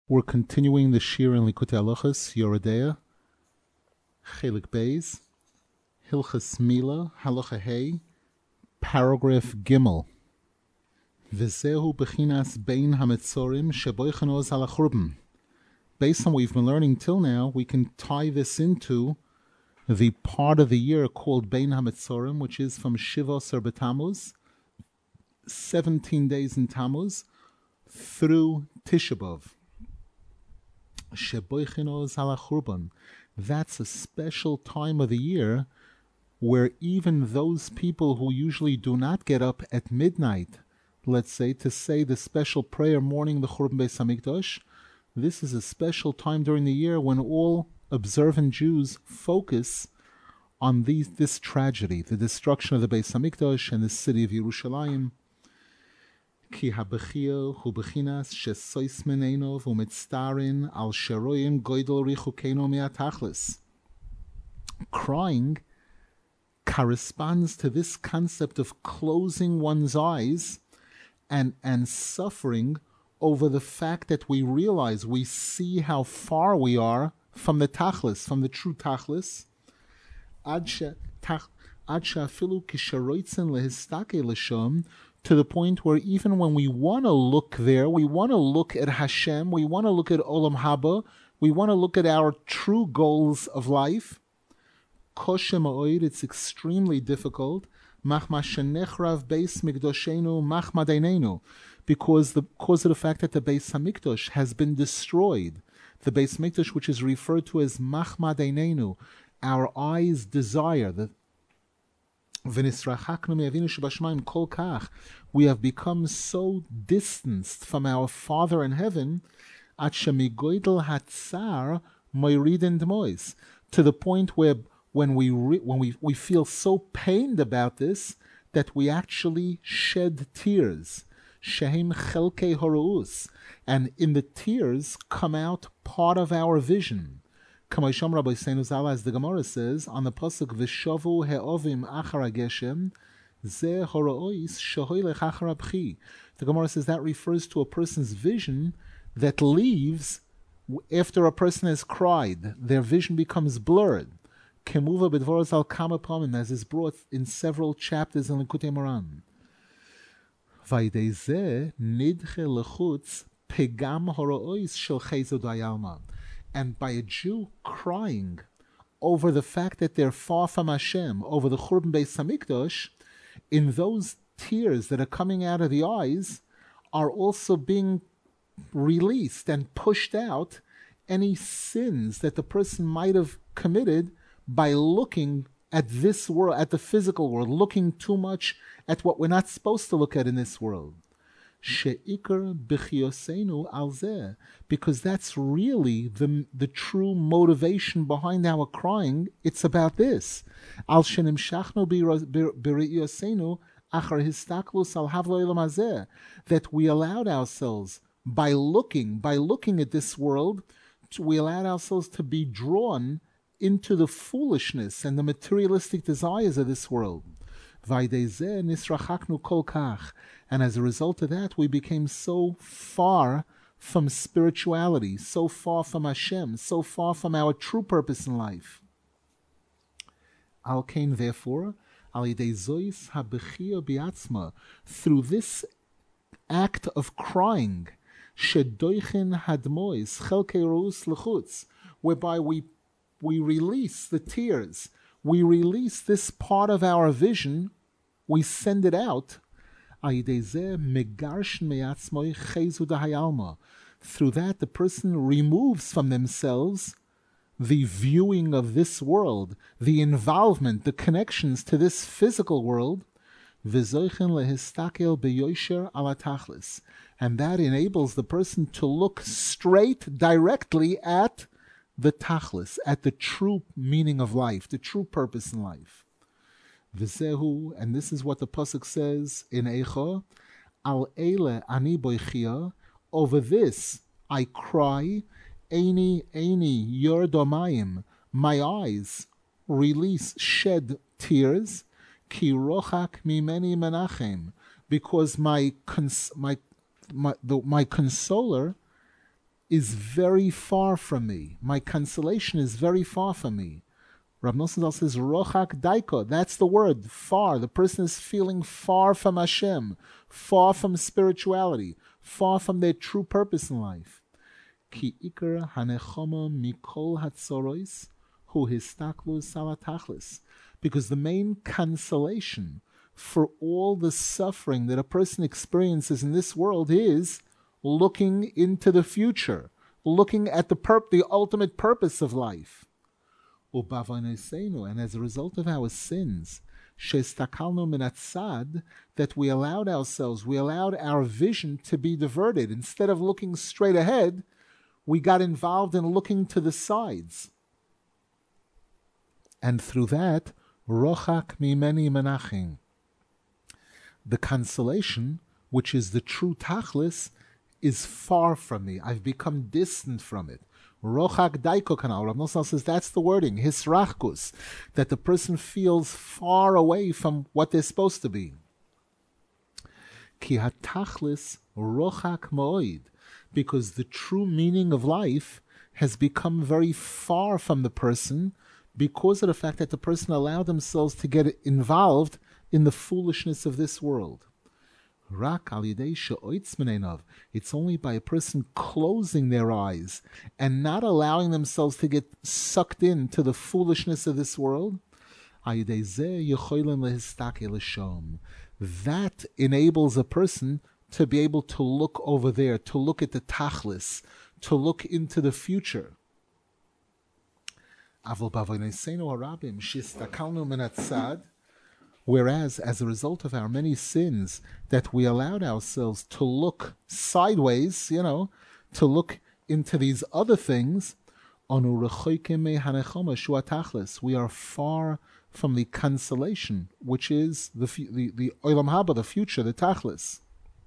We're continuing the Shir in Likutei Halachos, Yoredeya, Chelik Beis, Hilchas Mila, Halacha Hey, paragraph Gimel. V'zehu bechinas bein hametzorim sheboichanoz halachurban. Based on what we've been learning till now, we can tie this into the part of the year called Bein HaMetzorim, which is from Shiva Ser B'Tammuz, 17 days in Tammuz, through Tisha B'Av. Sheboichinoz halachurban. That's a special time of the year where even those people who usually do not get up at midnight, let's say, to say the special prayer morning the Churban Beis Hamikdash, this is a special time during the year when all observant Jews focus on this tragedy, the destruction of the Beis Hamikdash and the city of Yerushalayim. Ki habechia hu bechinas shesois menenov umitztarin al sheroyin goydel richukeno me'atachlis. Crying corresponds to this concept of closing one's eyes and suffering over the fact that we realize, we see how far we are from the tachlis, from the true tachlis. Ad she'afilu kisharoitzen lehistake l'sham, to the point where even when we want to look there, we want to look at Hashem, we want to look at Olam Haba, we want to look at our true goals of life. Koshe ma'od, it's extremely difficult. Machma shenechrav beis mikdoshenu machmadeinenu, because of the fact that the Beis Hamikdash has been destroyed. The Beis Hamikdash, which is referred to as machmadeinenu, our eyes desire. We have become so distanced from our Father in heaven, to the point where when we feel so pained about this that we actually shed tears. And in the tears come out part of our vision. As the Gemara says on the pasuk V'shavu he'ovim achar hageshem ze horois shahoylech achar abchi. The Gemara says that refers to a person's vision that leaves after a person has cried. Their vision becomes blurred. Kemuva b'dvoros al kama pamim, as is brought in several chapters in Likutei Moran. V'idei ze nidche lechutz pegam horois shel chesed hayalma. And by a Jew crying over the fact that they're far from Hashem, over the Churban Beis Hamikdash, in those tears that are coming out of the eyes are also being released and pushed out any sins that the person might have committed by looking at this world, at the physical world, looking too much at what we're not supposed to look at in this world. She'ikar b'chiyosenu al zeh, because that's really the true motivation behind our crying. It's about this. Al shenimshachnu b're'iyosenu achar histaklus al havlo elam hazeh, that we allowed ourselves, by looking at this world, we allowed ourselves to be drawn into the foolishness and the materialistic desires of this world. And as a result of that, we became so far from spirituality, so far from Hashem, so far from our true purpose in life. Al kain, therefore, through this act of crying, whereby we release the tears, we release this part of our vision, we send it out. Through that, the person removes from themselves the viewing of this world, the involvement, the connections to this physical world, and that enables the person to look straight, directly at the tachlis, at the true meaning of life, the true purpose in life. V'zehu, and this is what the pasuk says in Eicha, al eile ani boichia, over this I cry, eini yordomayim, my eyes shed tears, ki rochak mimeni menachem, because my consoler is very far from me. My consolation is very far from me. Rav Nosson Zal says, Rochak Daiko, that's the word, far. The person is feeling far from Hashem, far from spirituality, far from their true purpose in life. Ki ikar hanechama mikol hatzorois hu histaklus salatachlis. Because the main consolation for all the suffering that a person experiences in this world is looking into the future, looking at the ultimate purpose of life. And as a result of our sins, that we allowed our vision to be diverted. Instead of looking straight ahead, we got involved in looking to the sides. And through that, rochak mimeni menachim, the consolation, which is the true tachlis, is far from me. I've become distant from it. Rochak daiko kanal. Rav Nosson says that's the wording, hisrachkus, that the person feels far away from what they're supposed to be. Ki hatachlis rochak moed, because the true meaning of life has become very far from the person because of the fact that the person allowed themselves to get involved in the foolishness of this world. It's only by a person closing their eyes and not allowing themselves to get sucked into the foolishness of this world. That enables a person to be able to look over there, to look at the tachlis, to look into the future. Whereas, as a result of our many sins, that we allowed ourselves to look sideways, to look into these other things, we are far from the consolation, which is the Olam Haba, the future, the Tachlis.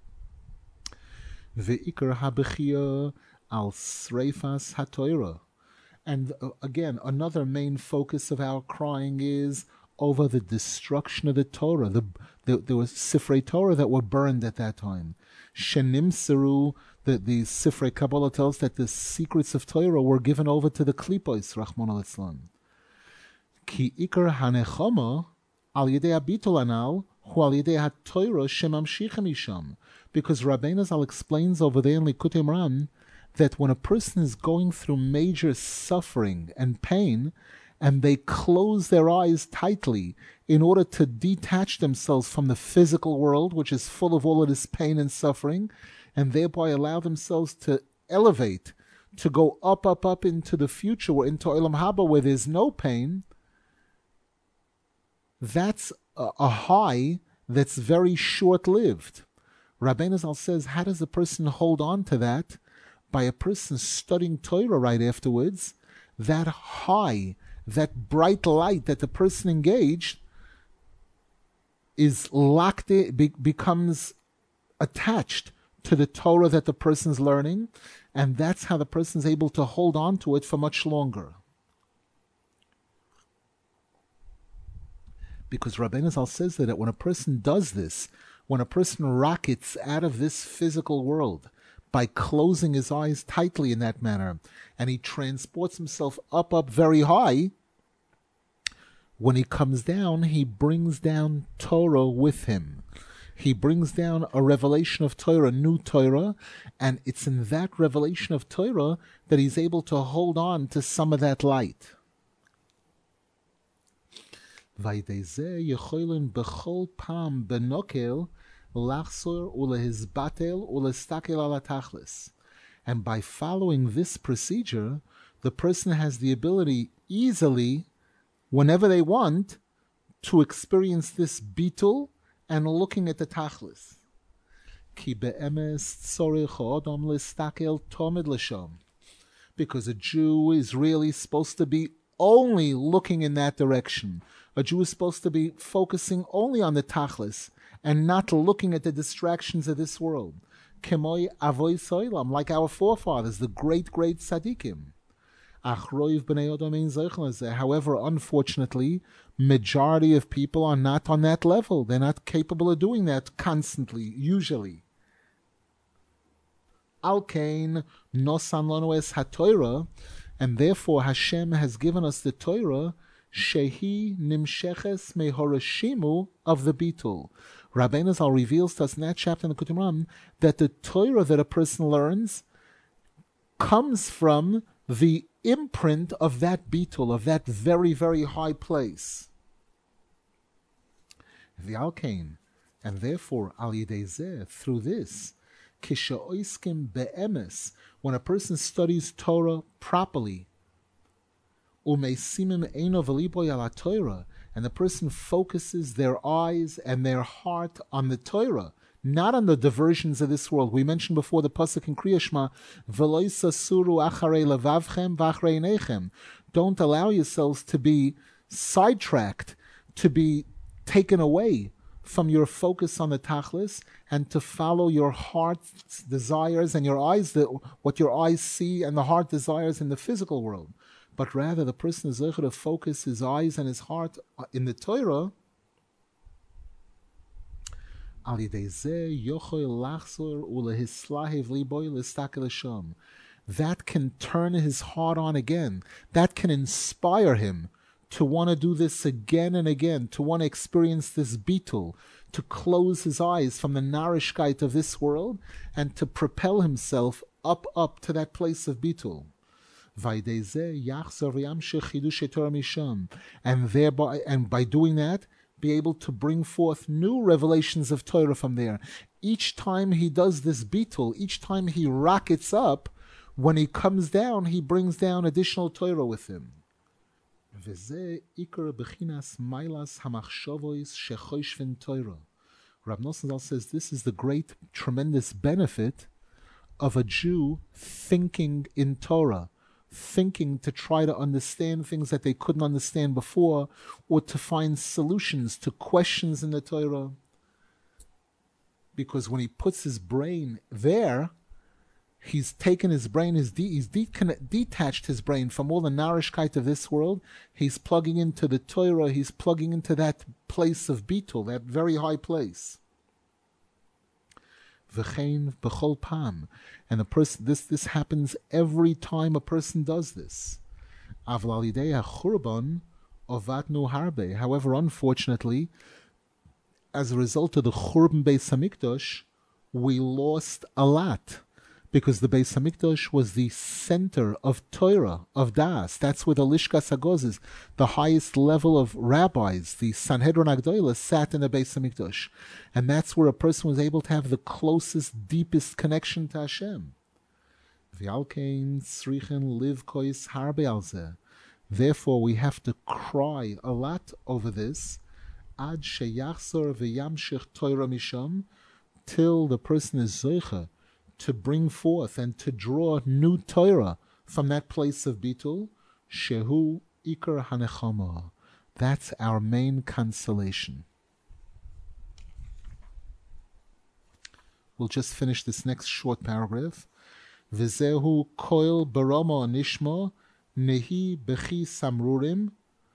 Ve'ikar habechia al sreifas hatoira. And again, another main focus of our crying is over the destruction of the Torah. There was Sifrei Torah that were burned at that time. Shenimseru, the Sifrei Kabbalah tells that the secrets of Torah were given over to the Klipos, Rachmana litzlan. Ki ikar hanechama al yedei habitul anal hu al yedei haTorah shemamshichem misham. Because Rabbeinu Zal explains over there in Likutei Moharan that when a person is going through major suffering and pain, and they close their eyes tightly in order to detach themselves from the physical world, which is full of all of this pain and suffering, and thereby allow themselves to elevate, to go up into the future, or into Olam Haba where there's no pain, that's a high that's very short-lived. Rabbeinu Zal says, how does a person hold on to that? By a person studying Torah right afterwards, that high, that bright light that the person engaged is locked in, becomes attached to the Torah that the person's learning, and that's how the person's able to hold on to it for much longer. Because Rabbeinu Zal says that when a person does this, when a person rockets out of this physical world by closing his eyes tightly in that manner, and he transports himself up very high, when he comes down, he brings down Torah with him. He brings down a revelation of Torah, new Torah, and it's in that revelation of Torah that he's able to hold on to some of that light. And by following this procedure, the person has the ability easily, whenever they want, to experience this bitul and looking at the tachlis. Because a Jew is really supposed to be only looking in that direction. A Jew is supposed to be focusing only on the tachlis and not looking at the distractions of this world. Kemoi avoy soilam, like our forefathers, the great tzaddikim. However, unfortunately, majority of people are not on that level. They're not capable of doing that constantly, usually. V'alkein nosan lanu es haTorah, and therefore Hashem has given us the Torah, shehi nimsheches mehorashimu of the Bitul. Rabbeinu Zal reveals to us in that chapter in the Kutim Ram that the Torah that a person learns comes from the imprint of that Bitul, of that very, very high place. The Alkain, and therefore Al Yidei Zeh, through this, Kishaoiskim be'emes, when a person studies Torah properly, Umeisimim eino v'liboy ala Torah, and the person focuses their eyes and their heart on the Torah, not on the diversions of this world. We mentioned before the pasuk in Kriya Shema, V'lo yisasuru acharei levavchem v'acharei einechem. Don't allow yourselves to be sidetracked, to be taken away from your focus on the tachlis, and to follow your heart's desires and your eyes, what your eyes see and the heart desires in the physical world. But rather, the person is able to focus his eyes and his heart in the Torah. That can turn his heart on again. That can inspire him to want to do this again and again, to want to experience this bitul, to close his eyes from the narishkeit of this world, and to propel himself up to that place of bitul. And thereby, and by doing that, be able to bring forth new revelations of Torah from there. Each time he does this bitul, each time he rockets up, when he comes down, he brings down additional Torah with him. Rab Nosson Zal says this is the great, tremendous benefit of a Jew thinking in Torah, thinking to try to understand things that they couldn't understand before, or to find solutions to questions in the Torah. Because when he puts his brain there, he's taken his brain, he's detached his brain from all the narishkeit of this world. He's plugging into the Torah, he's plugging into that place of bitul, that very high place. V'chein b'chol pam, and the person, this happens every time a person does this. Avla lidei hachurban ovatnu harbe. However, unfortunately, as a result of the Churban Beis Hamikdash, we lost a lot. Because the Beis Hamikdash was the center of Torah, of Das. That's where the Lishkas Hagoz is. The highest level of rabbis, the Sanhedrin Agdoila, sat in the Beis Hamikdash. And that's where a person was able to have the closest, deepest connection to Hashem. V'alkein tzrichen liv kois harbe al zeh. Therefore, we have to cry a lot over this. Ad sheyachzor v'yamshich Torah misham, till the person is zoicha to bring forth and to draw new Torah from that place of bitul. Shehu ikar hanechama. That's our main consolation. We'll just finish this next short paragraph. V'zehu koil barama nishma nehi bechi samrurim,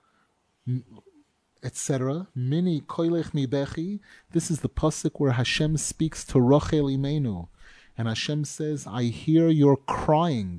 etc. Mini koilech mi bechi. This is the pasuk where Hashem speaks to Rachel Imenu. And Hashem says, I hear your crying.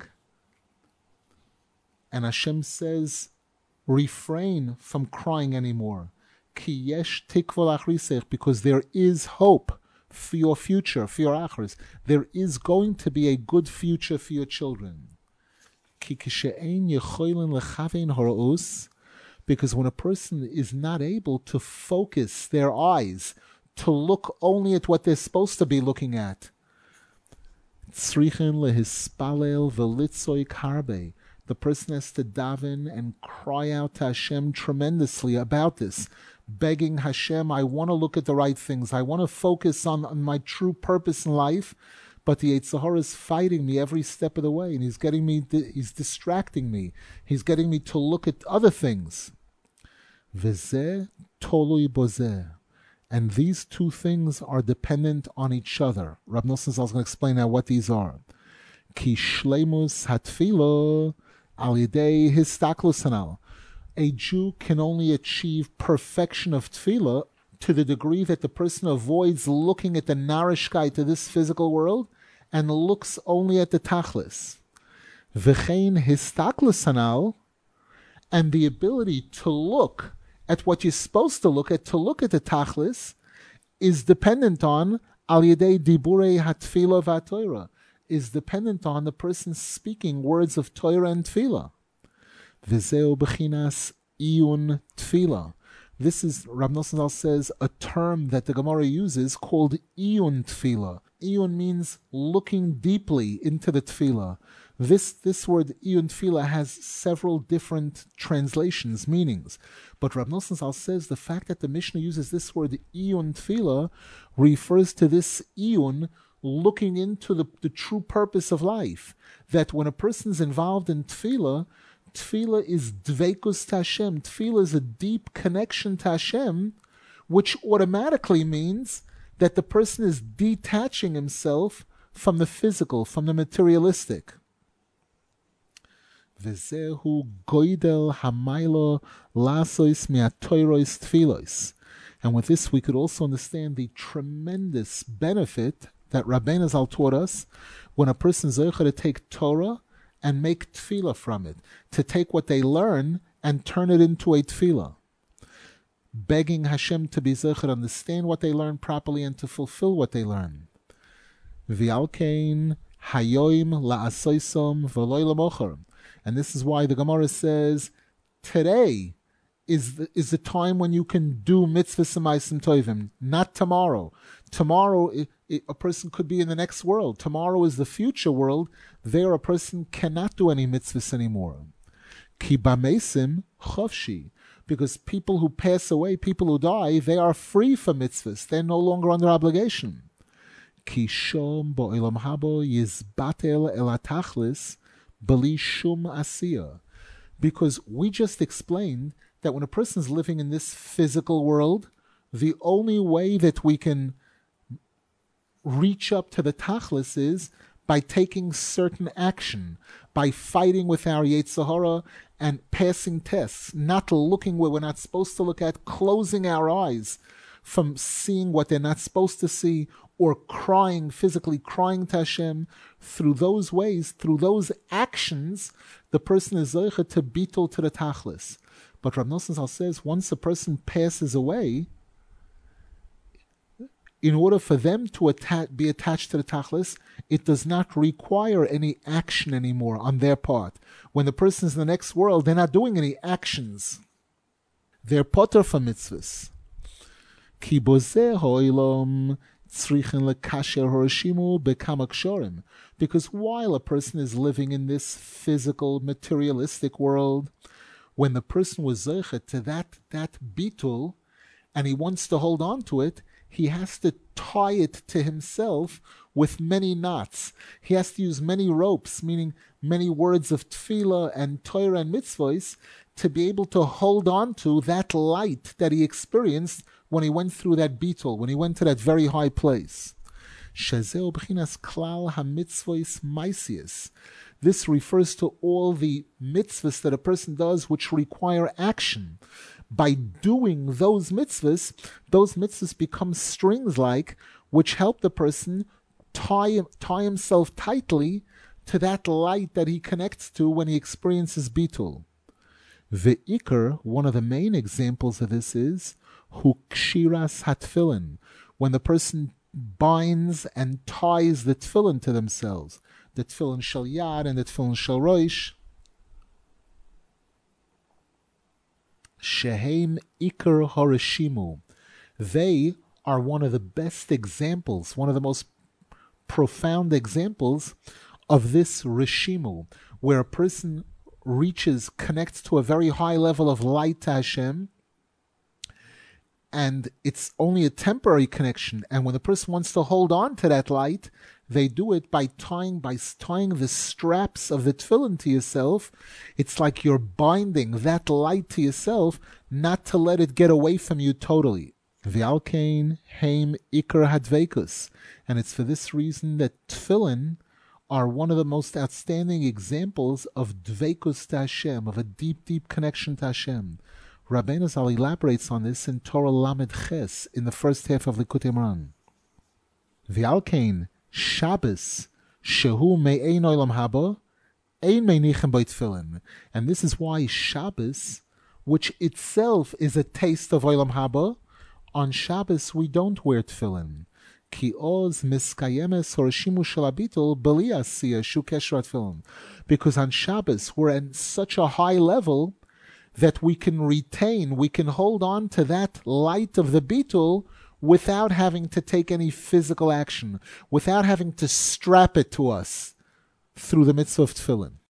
And Hashem says, refrain from crying anymore. Ki yesh tikva lachrisech, because there is hope for your future, for your achris. There is going to be a good future for your children. Ki kishe'ein yechoilin lechavein haraus, because when a person is not able to focus their eyes, to look only at what they're supposed to be looking at, tzrichen lehispalel v'litzoik harbe. The person has to daven and cry out to Hashem tremendously about this, begging Hashem, I want to look at the right things. I want to focus on my true purpose in life, but the Yetzer Hara is fighting me every step of the way, and he's distracting me. He's getting me to look at other things. V'zeh tolui bozeh. And these two things are dependent on each other. Rab Nosson Zal is going to explain now what these are. Ki shleimus hatfilo al yidei histaklus hanal. A Jew can only achieve perfection of tefillah to the degree that the person avoids looking at the narishkeit of this physical world and looks only at the tachlis. V'chein histaklus hanal, and the ability to look at what you're supposed to look at the tachlis, is dependent on al yedei diburei hatfila v'atoira, is dependent on the person speaking words of Torah and Tefillah. V'zeu b'chinas iyun tefillah. This is, Rav Nosson Zal says, a term that the Gemara uses called iyun tefillah. Iyun means looking deeply into the tefillah. This word iyun tefillah has several different translations, meanings. But Rav Nosson Zal says the fact that the Mishnah uses this word iyun tefillah refers to this iyun, looking into the true purpose of life. That when a person's involved in tefillah, tefillah is dveikus to Hashem. Tefillah is a deep connection to Hashem, which automatically means that the person is detaching himself from the physical, from the materialistic. V'zehu goydel hamaylo lasois mi'atoirois tefillos. And with this we could also understand the tremendous benefit that Rabbeinu Zal taught us when a person is zeicha to take Torah and make tefillah from it, to take what they learn and turn it into a tefillah, begging Hashem to be zeicha to understand what they learn properly and to fulfill what they learn. V'alkein hayoim la'asoisom v'loi l'mochar. And this is why the Gemara says, today is the time when you can do mitzvahs and ma'asim tovim, not tomorrow. Tomorrow, a person could be in the next world. Tomorrow is the future world. There, a person cannot do any mitzvahs anymore. Ki b'meisim chavshi. Because people who pass away, people who die, they are free from mitzvahs. They're no longer under obligation. Ki shom bo'olam habo yizbatel el atachlis b'li shum asiyah. Because we just explained that when a person is living in this physical world, the only way that we can reach up to the tachlis is by taking certain action, by fighting with our Yetzer Hara and passing tests, not looking where we're not supposed to look at, closing our eyes from seeing what they're not supposed to see, or crying, physically crying to Hashem. Through those ways, through those actions, the person is zeicha to bittul to the tachlis. But Rav Nosson Zal says, once a person passes away, in order for them to be attached to the tachlis, it does not require any action anymore on their part. When the person is in the next world, they're not doing any actions. They're potter for mitzvahs. Ki bozeh ha'olam tzrichen lekasher horashimu bekama kshorim. Because while a person is living in this physical, materialistic world, when the person was zeicha to that bitul, and he wants to hold on to it, he has to tie it to himself with many knots. He has to use many ropes, meaning many words of tefillah and Torah and mitzvahs, to be able to hold on to that light that he experienced when he went through that bitul, when he went to that very high place. Shezeu b'chinas klal ha-mitzvahs maisius. This refers to all the mitzvahs that a person does which require action. By doing those mitzvahs become strings-like, which help the person tie himself tightly to that light that he connects to when he experiences bitul. Ve'ikr, one of the main examples of this is hu kshiras hatfilin, when the person binds and ties the tefillin to themselves, the tefillin shel yad and the tefillin shel roish. Shehem ikar harashimu. They are one of the best examples, one of the most profound examples of this rishimu, where a person connects to a very high level of light to Hashem, and it's only a temporary connection. And when the person wants to hold on to that light, they do it by tying the straps of the tefillin to yourself. It's like you're binding that light to yourself, not to let it get away from you totally. V'alkein heim ikar hadveikus. And it's for this reason that tefillin are one of the most outstanding examples of dveikus to Hashem, of a deep, deep connection to Hashem. Rabbeinu Zal elaborates on this in Torah Lamed Ches, in the first half of Likutei Moharan. V'alkein Shabbos shehu me'ein olam haba, ein meinichem by tefillin. And this is why Shabbos, which itself is a taste of olam haba, on Shabbos we don't wear tefillin. Ki oz miskayemes horishimu shel habitul b'li asiyah shu kesher tefillin. Because on Shabbos we're at such a high level that we can hold on to that light of the bitul without having to take any physical action, without having to strap it to us through the mitzvah of tefillin.